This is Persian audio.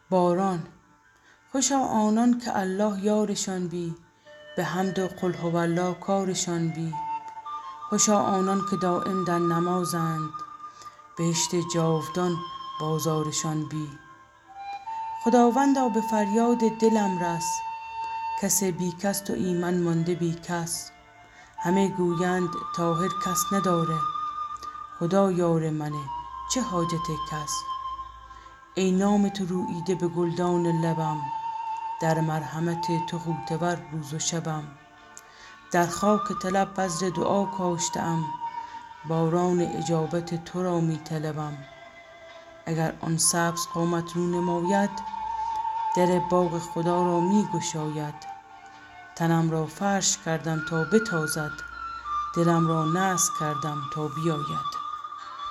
باران. خوشا آنان که الله یارشان بی، به حمد و قل هو الله کارشان بی. خوشا آنان که دایم در نمازند، بهشت جاودان بازارشان بی. خداوندا به فریاد دلم رس، کس بی کس تو ایمن مانده بی کس. همه گویند طاهر کس نداره، خدا یار منه چه حاجت کس. ای نام تو روییده به گلدان لبم، در مرحمت تو غوطه ور روز و شبم. در خاک طلب بذر دعا کاشته ام، باران اجابت تو را می طلبم. اگر آن سبز قامت رو نماید، در باغ خدا را می گشاید. تنم را فرش کردم تا بتازد، دلم را نصب کردم تا بیاید.